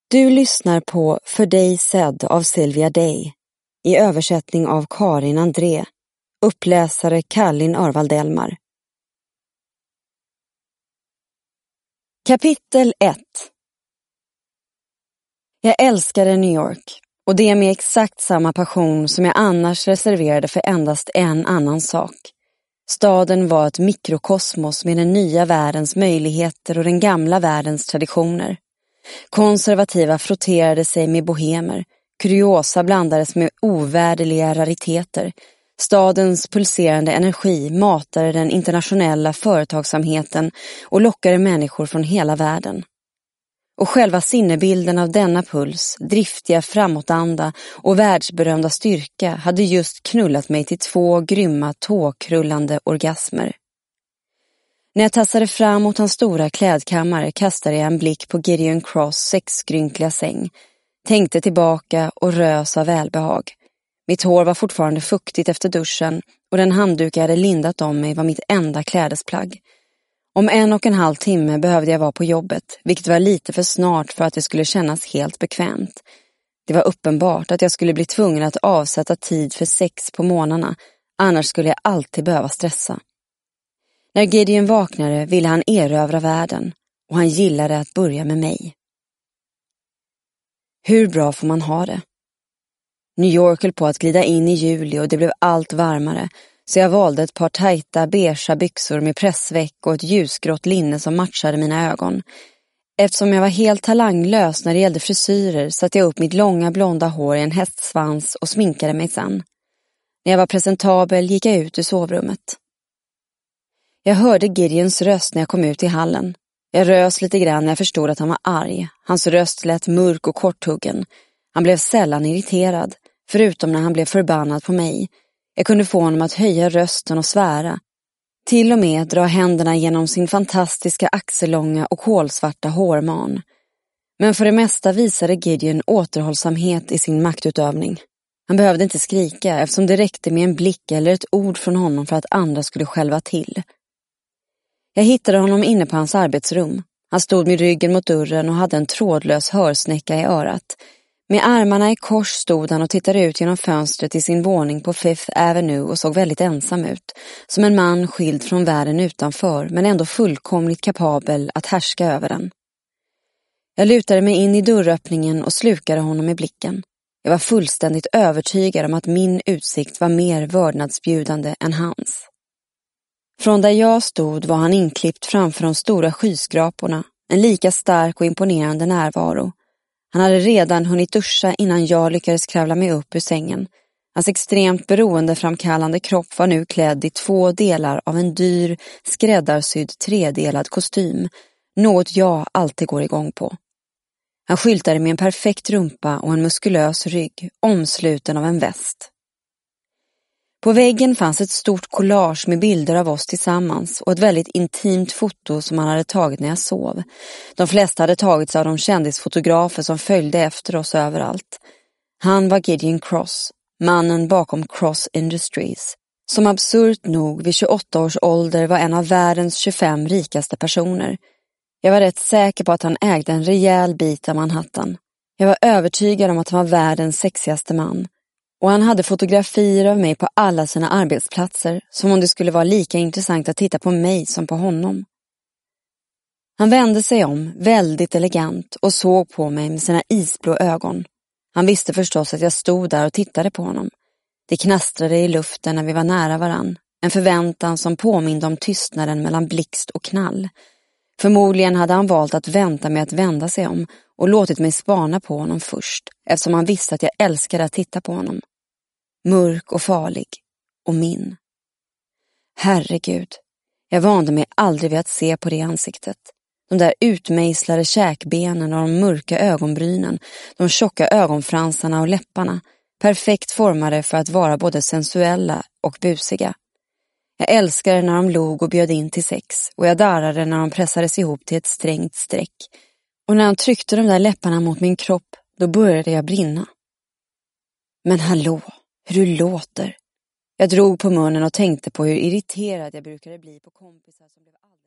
Du lyssnar på För dig sedd av Sylvia Day, i översättning av Karin André, uppläsare Kallin Örvald Elmar. Kapitel 1. Jag älskade New York, och det med exakt samma passion som jag annars reserverade för endast en annan sak. Staden var ett mikrokosmos med den nya världens möjligheter och den gamla världens traditioner. Konservativa frotterade sig med bohemer, kuriosa blandades med ovärderliga rariteter. Stadens pulserande energi matade den internationella företagsamheten och lockade människor från hela världen. Och själva sinnebilden av denna puls, driftiga framåtanda och världsberömda styrka hade just knullat mig till 2 grymma tåkrullande orgasmer. När jag tassade fram mot hans stora klädkammare kastade jag en blick på Gideon Cross 6-skrynkliga säng, tänkte tillbaka och rös av välbehag. Mitt hår var fortfarande fuktigt efter duschen och den handduk jag hade lindat om mig var mitt enda klädesplagg. Om 1,5 timme behövde jag vara på jobbet, vilket var lite för snart för att det skulle kännas helt bekvämt. Det var uppenbart att jag skulle bli tvungen att avsätta tid för sex på morgnarna, annars skulle jag alltid behöva stressa. När Gideon vaknade ville han erövra världen, och han gillade att börja med mig. Hur bra får man ha det? New York höll på att glida in i juli och det blev allt varmare, så jag valde ett par tajta beigea byxor med pressväck och ett ljusgrått linne som matchade mina ögon. Eftersom jag var helt talanglös när det gällde frisyrer satte jag upp mitt långa blonda hår i en hästsvans och sminkade mig sen. När jag var presentabel gick jag ut ur sovrummet. Jag hörde Gideons röst när jag kom ut i hallen. Jag rös lite grann när jag förstod att han var arg. Hans röst lät mörk och korthuggen. Han blev sällan irriterad, förutom när han blev förbannad på mig. Jag kunde få honom att höja rösten och svära. Till och med dra händerna genom sin fantastiska axellånga och kolsvarta hårman. Men för det mesta visade Gideon återhållsamhet i sin maktutövning. Han behövde inte skrika eftersom det räckte med en blick eller ett ord från honom för att andra skulle skälva till. Jag hittade honom inne på hans arbetsrum. Han stod med ryggen mot dörren och hade en trådlös hörsnäcka i örat. Med armarna i kors stod han och tittade ut genom fönstret i sin våning på Fifth Avenue och såg väldigt ensam ut. Som en man skild från världen utanför, men ändå fullkomligt kapabel att härska över den. Jag lutade mig in i dörröppningen och slukade honom i blicken. Jag var fullständigt övertygad om att min utsikt var mer vördnadsbjudande än hans. Från där jag stod var han inklippt framför de stora skyskraporna, en lika stark och imponerande närvaro. Han hade redan hunnit duscha innan jag lyckades kravla mig upp ur sängen. Hans extremt beroendeframkallande kropp var nu klädd i 2 delar av en dyr, skräddarsydd 3-delad kostym, något jag alltid går igång på. Han skyltade med en perfekt rumpa och en muskulös rygg, omsluten av en väst. På väggen fanns ett stort collage med bilder av oss tillsammans och ett väldigt intimt foto som han hade tagit när jag sov. De flesta hade tagits av de kändisfotografer som följde efter oss överallt. Han var Gideon Cross, mannen bakom Cross Industries, som absurt nog vid 28 års ålder var en av världens 25 rikaste personer. Jag var rätt säker på att han ägde en rejäl bit av Manhattan. Jag var övertygad om att han var världens sexigaste man. Och han hade fotografier av mig på alla sina arbetsplatser, som om det skulle vara lika intressant att titta på mig som på honom. Han vände sig om, väldigt elegant, och såg på mig med sina isblå ögon. Han visste förstås att jag stod där och tittade på honom. Det knastrade i luften när vi var nära varann, en förväntan som påminde om tystnaden mellan blixt och knall. Förmodligen hade han valt att vänta med att vända sig om och låtit mig spana på honom först, eftersom han visste att jag älskade att titta på honom. Mörk och farlig, och min. Herregud, jag vande mig aldrig vid att se på det ansiktet. De där utmejslade käkbenen och de mörka ögonbrynen, de tjocka ögonfransarna och läpparna, perfekt formade för att vara både sensuella och busiga. Jag älskade när de log och bjöd in till sex, och jag darrade när de pressades ihop till ett strängt streck. Och när han tryckte de där läpparna mot min kropp, då började jag brinna. Men hallå, hur du låter. Jag drog på munnen och tänkte på hur irriterad jag brukade bli på kompisar som blev alldeles...